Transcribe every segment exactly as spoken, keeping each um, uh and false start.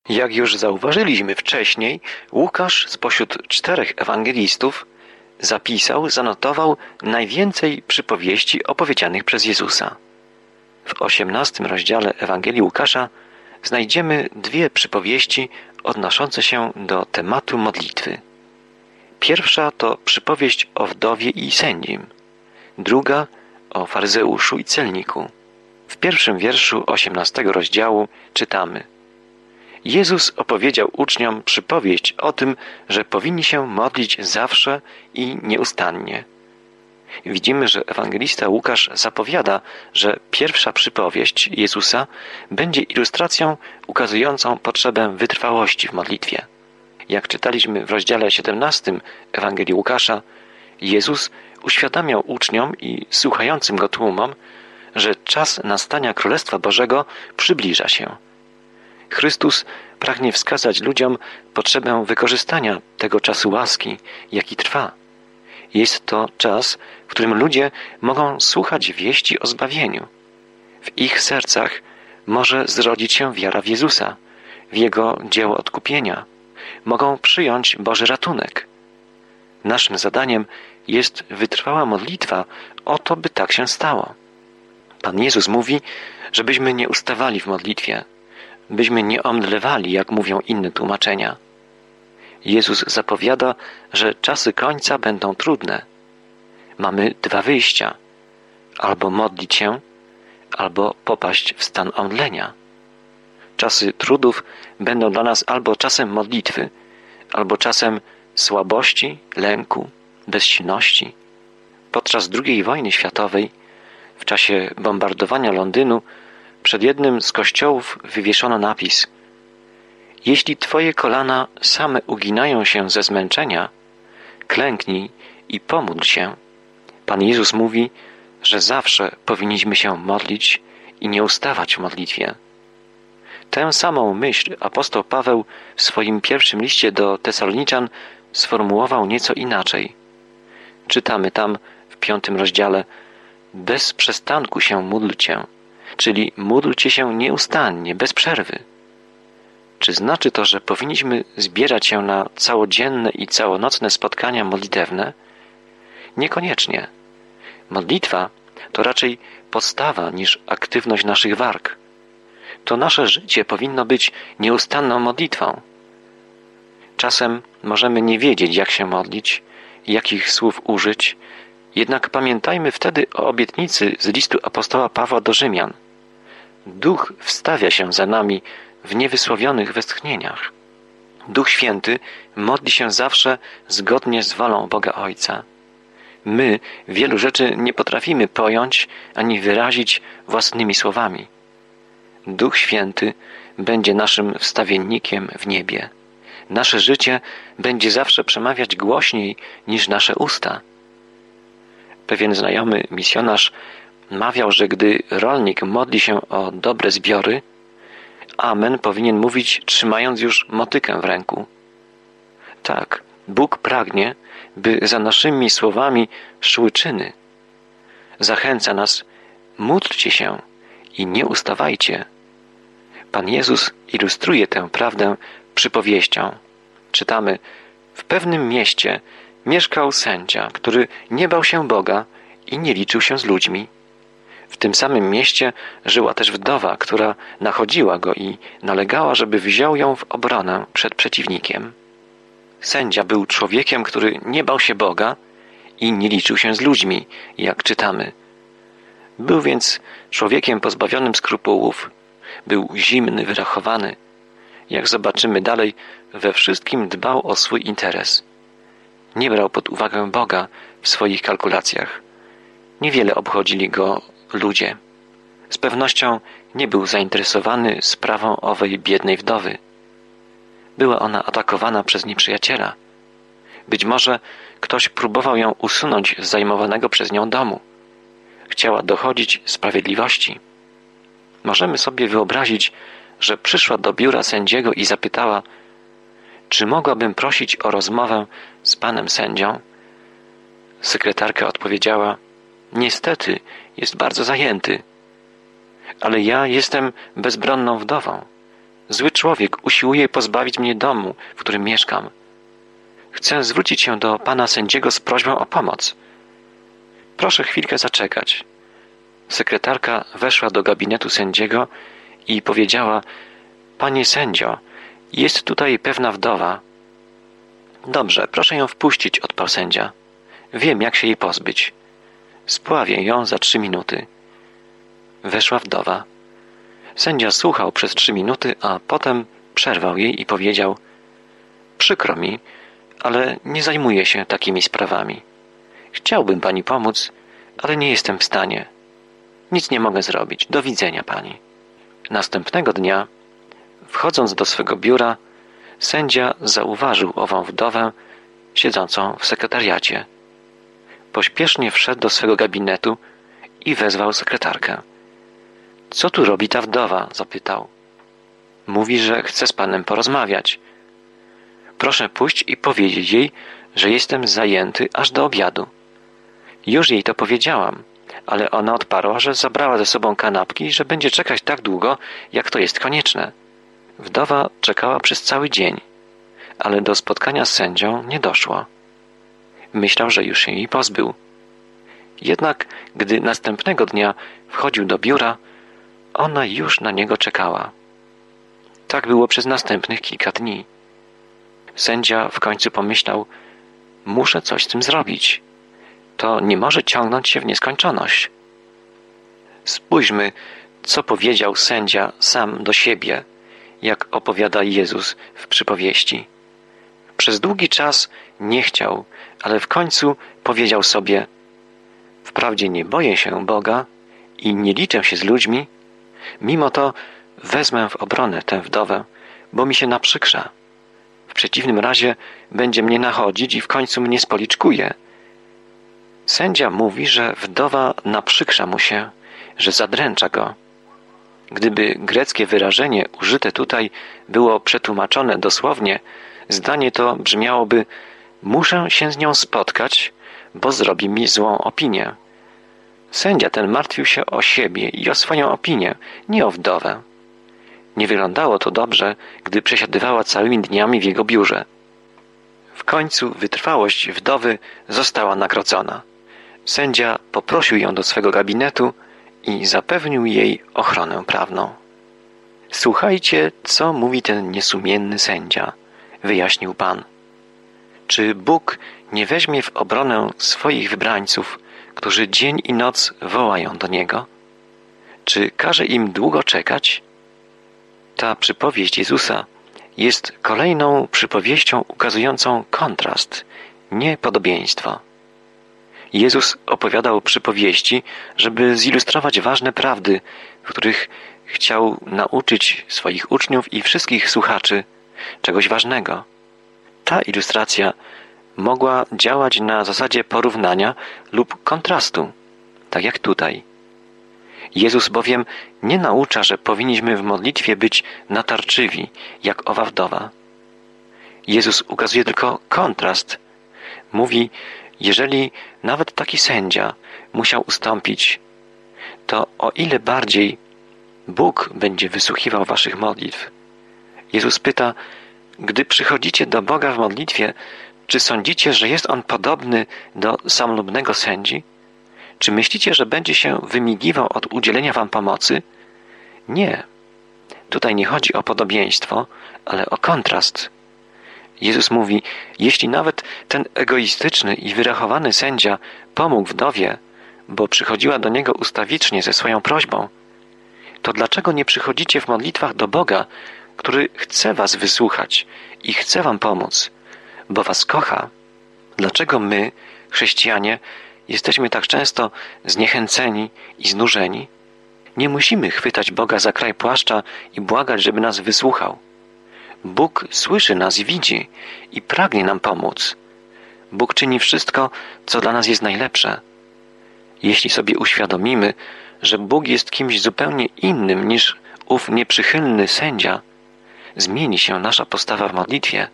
Jak już zauważyliśmy wcześniej, Łukasz spośród czterech ewangelistów zapisał, zanotował najwięcej przypowieści opowiedzianych przez Jezusa. W osiemnastym rozdziale Ewangelii Łukasza znajdziemy dwie przypowieści odnoszące się do tematu modlitwy. Pierwsza to przypowieść o wdowie i sędzim, druga o faryzeuszu i celniku. W pierwszym wierszu osiemnastego rozdziału czytamy: Jezus opowiedział uczniom przypowieść o tym, że powinni się modlić zawsze i nieustannie. Widzimy, że ewangelista Łukasz zapowiada, że pierwsza przypowieść Jezusa będzie ilustracją ukazującą potrzebę wytrwałości w modlitwie. Jak czytaliśmy w rozdziale siedemnastym Ewangelii Łukasza, Jezus uświadamiał uczniom i słuchającym Go tłumom, że czas nastania Królestwa Bożego przybliża się. Chrystus pragnie wskazać ludziom potrzebę wykorzystania tego czasu łaski, jaki trwa. Jest to czas, w którym ludzie mogą słuchać wieści o zbawieniu. W ich sercach może zrodzić się wiara w Jezusa, w Jego dzieło odkupienia. Mogą przyjąć Boży ratunek. Naszym zadaniem jest wytrwała modlitwa o to, by tak się stało. Pan Jezus mówi, żebyśmy nie ustawali w modlitwie, byśmy nie omdlewali, jak mówią inne tłumaczenia. Jezus zapowiada, że czasy końca będą trudne. Mamy dwa wyjścia: albo modlić się, albo popaść w stan omdlenia. Czasy trudów będą dla nas albo czasem modlitwy, albo czasem słabości, lęku, bezsilności. Podczas drugiej wojny światowej, w czasie bombardowania Londynu, przed jednym z kościołów wywieszono napis: Jeśli twoje kolana same uginają się ze zmęczenia, klęknij i pomódl się. Pan Jezus mówi, że zawsze powinniśmy się modlić i nie ustawać w modlitwie. Tę samą myśl apostoł Paweł w swoim pierwszym liście do Tesaloniczan sformułował nieco inaczej. Czytamy tam w piątym rozdziale: bez przestanku się módlcie, czyli módlcie się nieustannie, bez przerwy. Czy znaczy to, że powinniśmy zbierać się na całodzienne i całonocne spotkania modlitewne? Niekoniecznie. Modlitwa to raczej postawa niż aktywność naszych warg. To nasze życie powinno być nieustanną modlitwą. Czasem możemy nie wiedzieć, jak się modlić, jakich słów użyć, jednak pamiętajmy wtedy o obietnicy z listu apostoła Pawła do Rzymian. Duch wstawia się za nami w niewysłowionych westchnieniach. Duch Święty modli się zawsze zgodnie z wolą Boga Ojca. My wielu rzeczy nie potrafimy pojąć ani wyrazić własnymi słowami. Duch Święty będzie naszym wstawiennikiem w niebie. Nasze życie będzie zawsze przemawiać głośniej niż nasze usta. Pewien znajomy misjonarz mawiał, że gdy rolnik modli się o dobre zbiory, amen powinien mówić, trzymając już motykę w ręku. Tak, Bóg pragnie, by za naszymi słowami szły czyny. Zachęca nas: módlcie się i nie ustawajcie. Pan Jezus ilustruje tę prawdę przypowieścią. Czytamy: w pewnym mieście mieszkał sędzia, który nie bał się Boga i nie liczył się z ludźmi. W tym samym mieście żyła też wdowa, która nachodziła go i nalegała, żeby wziął ją w obronę przed przeciwnikiem. Sędzia był człowiekiem, który nie bał się Boga i nie liczył się z ludźmi, jak czytamy. Był więc człowiekiem pozbawionym skrupułów, był zimny, wyrachowany. Jak zobaczymy dalej, we wszystkim dbał o swój interes. Nie brał pod uwagę Boga w swoich kalkulacjach. Niewiele obchodzili go ludzie. Z pewnością nie był zainteresowany sprawą owej biednej wdowy. Była ona atakowana przez nieprzyjaciela. Być może ktoś próbował ją usunąć z zajmowanego przez nią domu. Chciała dochodzić sprawiedliwości. Możemy sobie wyobrazić, że przyszła do biura sędziego i zapytała: czy mogłabym prosić o rozmowę z panem sędzią? Sekretarka odpowiedziała: niestety, jest bardzo zajęty. Ale ja jestem bezbronną wdową. Zły człowiek usiłuje pozbawić mnie domu, w którym mieszkam. Chcę zwrócić się do pana sędziego z prośbą o pomoc. Proszę chwilkę zaczekać. Sekretarka weszła do gabinetu sędziego i powiedziała: Panie sędzio, jest tutaj pewna wdowa. Dobrze, proszę ją wpuścić, odparł sędzia. Wiem, jak się jej pozbyć. Spławię ją za trzy minuty. Weszła wdowa. Sędzia słuchał przez trzy minuty, a potem przerwał jej i powiedział: Przykro mi, ale nie zajmuję się takimi sprawami. Chciałbym pani pomóc, ale nie jestem w stanie. Nic nie mogę zrobić. Do widzenia pani. Następnego dnia, wchodząc do swego biura, sędzia zauważył ową wdowę siedzącą w sekretariacie. Pośpiesznie wszedł do swego gabinetu i wezwał sekretarkę. Co tu robi ta wdowa? Zapytał. Mówi, że chce z panem porozmawiać. Proszę pójść i powiedzieć jej, że jestem zajęty aż do obiadu. Już jej to powiedziałam, ale ona odparła, że zabrała ze sobą kanapki i że będzie czekać tak długo, jak to jest konieczne. Wdowa czekała przez cały dzień, ale do spotkania z sędzią nie doszło. Myślał, że już się jej pozbył. Jednak gdy następnego dnia wchodził do biura, ona już na niego czekała. Tak było przez następnych kilka dni. Sędzia w końcu pomyślał: muszę coś z tym zrobić. To nie może ciągnąć się w nieskończoność. Spójrzmy, co powiedział sędzia sam do siebie, jak opowiada Jezus w przypowieści. Przez długi czas nie chciał, ale w końcu powiedział sobie: wprawdzie nie boję się Boga i nie liczę się z ludźmi, mimo to wezmę w obronę tę wdowę, bo mi się naprzykrza. W przeciwnym razie będzie mnie nachodzić i w końcu mnie spoliczkuje. Sędzia mówi, że wdowa naprzykrza mu się, że zadręcza go. Gdyby greckie wyrażenie użyte tutaj było przetłumaczone dosłownie, zdanie to brzmiałoby: muszę się z nią spotkać, bo zrobi mi złą opinię. Sędzia ten martwił się o siebie i o swoją opinię, nie o wdowę. Nie wyglądało to dobrze, gdy przesiadywała całymi dniami w jego biurze. W końcu wytrwałość wdowy została nagrodzona. Sędzia poprosił ją do swego gabinetu i zapewnił jej ochronę prawną. Słuchajcie, co mówi ten niesumienny sędzia, wyjaśnił Pan. Czy Bóg nie weźmie w obronę swoich wybrańców, którzy dzień i noc wołają do Niego? Czy każe im długo czekać? Ta przypowieść Jezusa jest kolejną przypowieścią ukazującą kontrast, nie podobieństwo. Jezus opowiadał przypowieści, żeby zilustrować ważne prawdy, w których chciał nauczyć swoich uczniów i wszystkich słuchaczy czegoś ważnego. Ta ilustracja mogła działać na zasadzie porównania lub kontrastu, tak jak tutaj. Jezus bowiem nie naucza, że powinniśmy w modlitwie być natarczywi, jak owa wdowa. Jezus ukazuje tylko kontrast. Mówi: jeżeli nawet taki sędzia musiał ustąpić, to o ile bardziej Bóg będzie wysłuchiwał waszych modlitw. Jezus pyta: gdy przychodzicie do Boga w modlitwie, czy sądzicie, że jest On podobny do samolubnego sędzi? Czy myślicie, że będzie się wymigiwał od udzielenia wam pomocy? Nie. Tutaj nie chodzi o podobieństwo, ale o kontrast. Jezus mówi: jeśli nawet ten egoistyczny i wyrachowany sędzia pomógł wdowie, bo przychodziła do niego ustawicznie ze swoją prośbą, to dlaczego nie przychodzicie w modlitwach do Boga, który chce was wysłuchać i chce wam pomóc, bo was kocha? Dlaczego my, chrześcijanie, jesteśmy tak często zniechęceni i znużeni? Nie musimy chwytać Boga za kraj płaszcza i błagać, żeby nas wysłuchał. Bóg słyszy nas i widzi i pragnie nam pomóc. Bóg czyni wszystko, co dla nas jest najlepsze. Jeśli sobie uświadomimy, że Bóg jest kimś zupełnie innym niż ów nieprzychylny sędzia, zmieni się nasza postawa w modlitwie.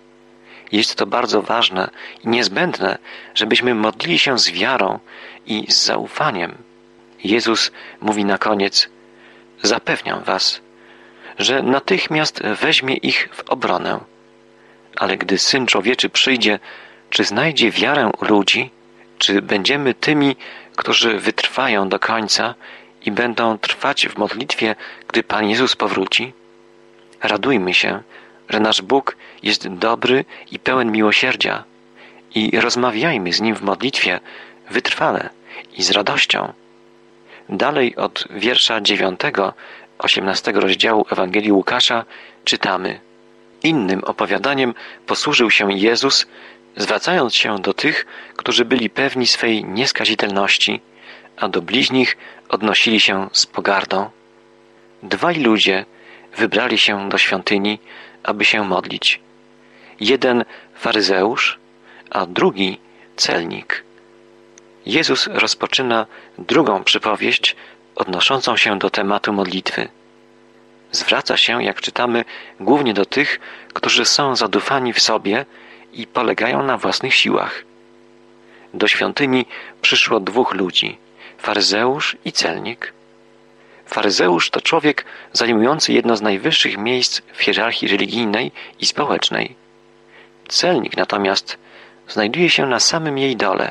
Jest to bardzo ważne i niezbędne, żebyśmy modlili się z wiarą i z zaufaniem. Jezus mówi na koniec: zapewniam was, że natychmiast weźmie ich w obronę. Ale gdy Syn Człowieczy przyjdzie, czy znajdzie wiarę u ludzi? Czy będziemy tymi, którzy wytrwają do końca i będą trwać w modlitwie, gdy Pan Jezus powróci? Radujmy się, że nasz Bóg jest dobry i pełen miłosierdzia i rozmawiajmy z Nim w modlitwie wytrwale i z radością. Dalej od wiersza dziewiątego, osiemnastego rozdziału Ewangelii Łukasza czytamy: Innym opowiadaniem posłużył się Jezus, zwracając się do tych, którzy byli pewni swej nieskazitelności, a do bliźnich odnosili się z pogardą. Dwaj ludzie wybrali się do świątyni, aby się modlić. Jeden faryzeusz, a drugi celnik. Jezus rozpoczyna drugą przypowieść odnoszącą się do tematu modlitwy. Zwraca się, jak czytamy, głównie do tych, którzy są zadufani w sobie i polegają na własnych siłach. Do świątyni przyszło dwóch ludzi, faryzeusz i celnik. Faryzeusz to człowiek zajmujący jedno z najwyższych miejsc w hierarchii religijnej i społecznej. Celnik natomiast znajduje się na samym jej dole.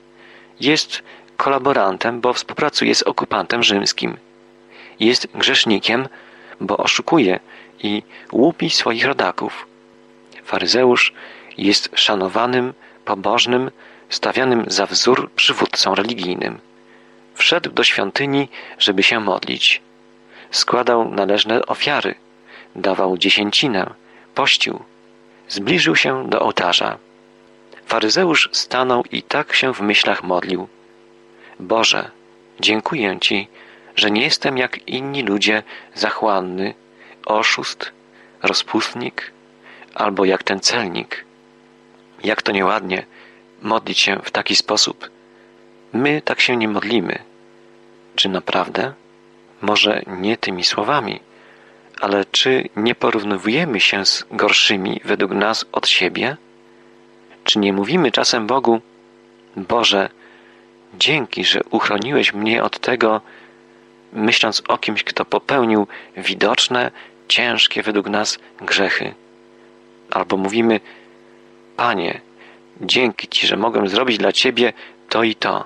Jest kolaborantem, bo współpracuje z okupantem rzymskim. Jest grzesznikiem, bo oszukuje i łupi swoich rodaków. Faryzeusz jest szanowanym, pobożnym, stawianym za wzór przywódcą religijnym. Wszedł do świątyni, żeby się modlić. Składał należne ofiary, dawał dziesięcinę, pościł. Zbliżył się do ołtarza. Faryzeusz stanął i tak się w myślach modlił. Boże, dziękuję Ci, że nie jestem jak inni ludzie zachłanny, oszust, rozpustnik, albo jak ten celnik. Jak to nieładnie modlić się w taki sposób. My tak się nie modlimy. Czy naprawdę? Może nie tymi słowami, ale czy nie porównujemy się z gorszymi według nas od siebie? Czy nie mówimy czasem Bogu: Boże, dzięki, że uchroniłeś mnie od tego, myśląc o kimś, kto popełnił widoczne, ciężkie według nas grzechy? Albo mówimy: Panie, dzięki Ci, że mogłem zrobić dla Ciebie to i to.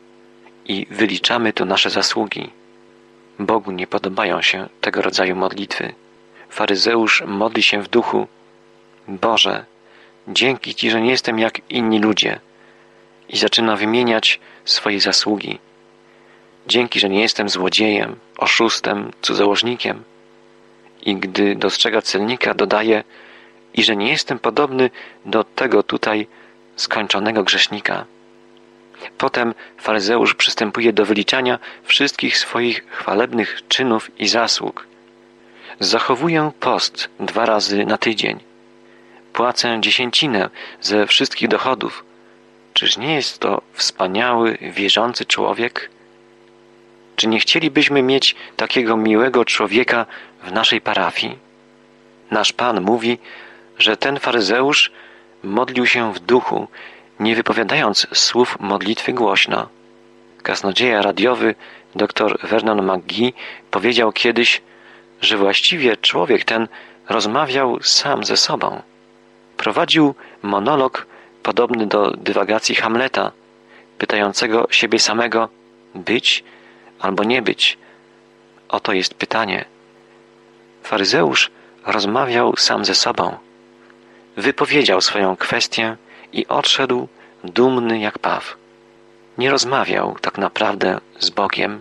I wyliczamy tu nasze zasługi. Bogu nie podobają się tego rodzaju modlitwy. Faryzeusz modli się w duchu: Boże, dzięki Ci, że nie jestem jak inni ludzie. I zaczyna wymieniać swoje zasługi. Dzięki, że nie jestem złodziejem, oszustem, cudzołożnikiem. I gdy dostrzega celnika, dodaje: i że nie jestem podobny do tego tutaj skończonego grzesznika. Potem faryzeusz przystępuje do wyliczania wszystkich swoich chwalebnych czynów i zasług. Zachowuję post dwa razy na tydzień. Płacę dziesięcinę ze wszystkich dochodów. Czyż nie jest to wspaniały, wierzący człowiek? Czy nie chcielibyśmy mieć takiego miłego człowieka w naszej parafii? Nasz Pan mówi, że ten faryzeusz modlił się w duchu, nie wypowiadając słów modlitwy głośno. Kaznodzieja radiowy dr Vernon McGee powiedział kiedyś, że właściwie człowiek ten rozmawiał sam ze sobą. Prowadził monolog podobny do dywagacji Hamleta, pytającego siebie samego: być albo nie być? Oto jest pytanie. Faryzeusz rozmawiał sam ze sobą. Wypowiedział swoją kwestię i odszedł dumny jak paw. Nie rozmawiał tak naprawdę z Bogiem,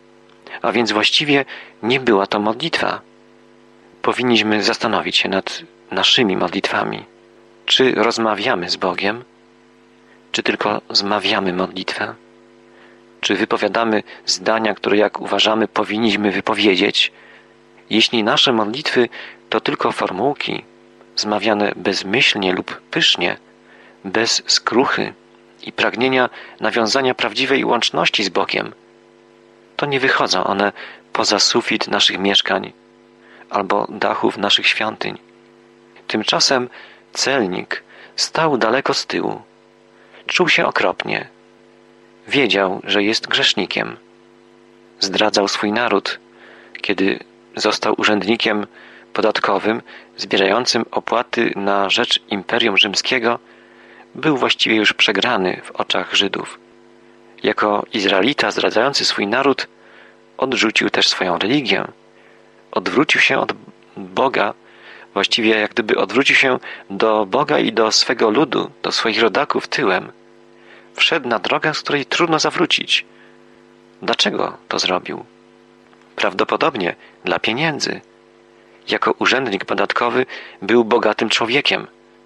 a więc właściwie nie była to modlitwa. Powinniśmy zastanowić się nad naszymi modlitwami. Czy rozmawiamy z Bogiem? Czy tylko zmawiamy modlitwę? Czy wypowiadamy zdania, które jak uważamy powinniśmy wypowiedzieć? Jeśli nasze modlitwy to tylko formułki, zmawiane bezmyślnie lub pysznie, bez skruchy i pragnienia nawiązania prawdziwej łączności z Bogiem, to nie wychodzą one poza sufit naszych mieszkań albo dachów naszych świątyń. Tymczasem celnik stał daleko z tyłu. Czuł się okropnie. Wiedział, że jest grzesznikiem. Zdradzał swój naród, kiedy został urzędnikiem podatkowym zbierającym opłaty na rzecz Imperium Rzymskiego, był właściwie już przegrany w oczach Żydów. Jako Izraelita zdradzający swój naród odrzucił też swoją religię. Odwrócił się od Boga, właściwie jak gdyby odwrócił się do Boga i do swego ludu, do swoich rodaków tyłem. Wszedł na drogę, z której trudno zawrócić. Dlaczego to zrobił? Prawdopodobnie dla pieniędzy. Jako urzędnik podatkowy był bogatym człowiekiem,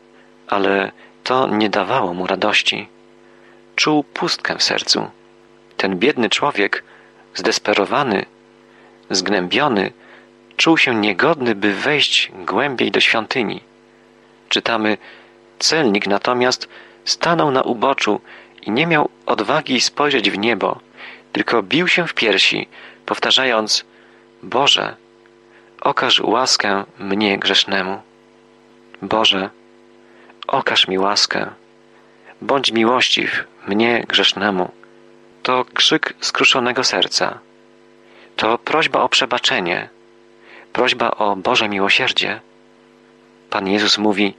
ale to nie dawało mu radości. Czuł pustkę w sercu. Ten biedny człowiek, zdesperowany, zgnębiony, czuł się niegodny, by wejść głębiej do świątyni. Czytamy, celnik natomiast stanął na uboczu i nie miał odwagi spojrzeć w niebo, tylko bił się w piersi, powtarzając: Boże, okaż łaskę mnie grzesznemu. Boże, okaż mi łaskę. Bądź miłościw mnie grzesznemu. To krzyk skruszonego serca. To prośba o przebaczenie. Prośba o Boże miłosierdzie. Pan Jezus mówi: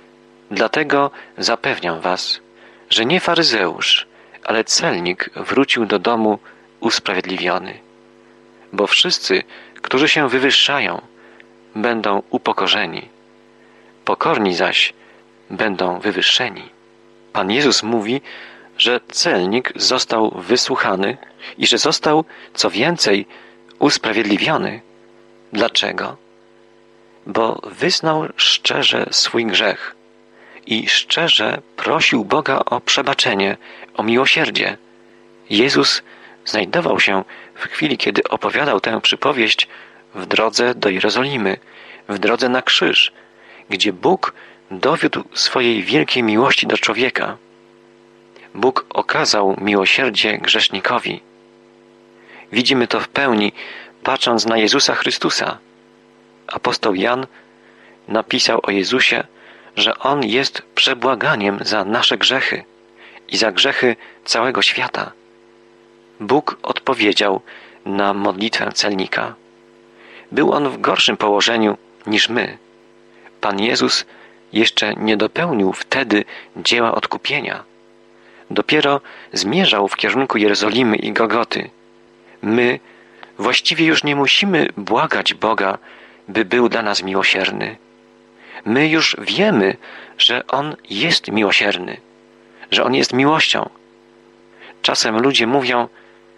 dlatego zapewniam was, że nie faryzeusz, ale celnik wrócił do domu usprawiedliwiony. Bo wszyscy, którzy się wywyższają, będą upokorzeni. Pokorni zaś będą wywyższeni. Pan Jezus mówi, że celnik został wysłuchany i że został, co więcej, usprawiedliwiony. Dlaczego? Bo wyznał szczerze swój grzech i szczerze prosił Boga o przebaczenie, o miłosierdzie. Jezus znajdował się w chwili, kiedy opowiadał tę przypowieść, w drodze do Jerozolimy, w drodze na krzyż, gdzie Bóg dowiódł swojej wielkiej miłości do człowieka. Bóg okazał miłosierdzie grzesznikowi. Widzimy to w pełni, patrząc na Jezusa Chrystusa. Apostoł Jan napisał o Jezusie, że On jest przebłaganiem za nasze grzechy i za grzechy całego świata. Bóg odpowiedział na modlitwę celnika. Był on w gorszym położeniu niż my. Pan Jezus jeszcze nie dopełnił wtedy dzieła odkupienia. Dopiero zmierzał w kierunku Jerozolimy i Gogoty. My właściwie już nie musimy błagać Boga, by był dla nas miłosierny. My już wiemy, że On jest miłosierny, że On jest miłością. Czasem ludzie mówią: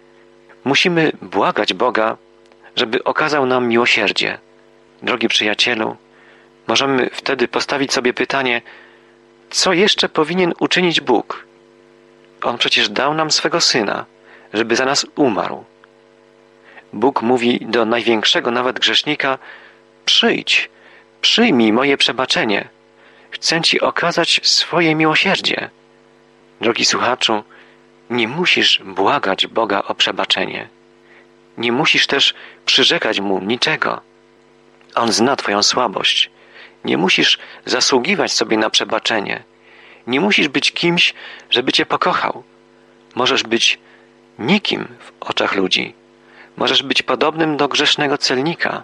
musimy błagać Boga, żeby okazał nam miłosierdzie. Drogi przyjacielu, możemy wtedy postawić sobie pytanie: co jeszcze powinien uczynić Bóg? On przecież dał nam swego Syna, żeby za nas umarł. Bóg mówi do największego nawet grzesznika: przyjdź, przyjmij moje przebaczenie. Chcę Ci okazać swoje miłosierdzie. Drogi słuchaczu, nie musisz błagać Boga o przebaczenie. Nie musisz też przyrzekać Mu niczego. On zna Twoją słabość. Nie musisz zasługiwać sobie na przebaczenie. Nie musisz być kimś, żeby Cię pokochał. Możesz być nikim w oczach ludzi. Możesz być podobnym do grzesznego celnika.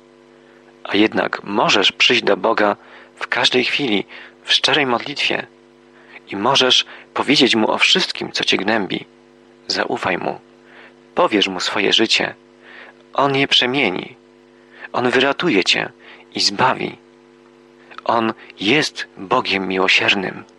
A jednak możesz przyjść do Boga w każdej chwili, w szczerej modlitwie. I możesz powiedzieć Mu o wszystkim, co Cię gnębi. Zaufaj Mu. Powierz Mu swoje życie. On je przemieni. On wyratuje Cię i zbawi. On jest Bogiem miłosiernym.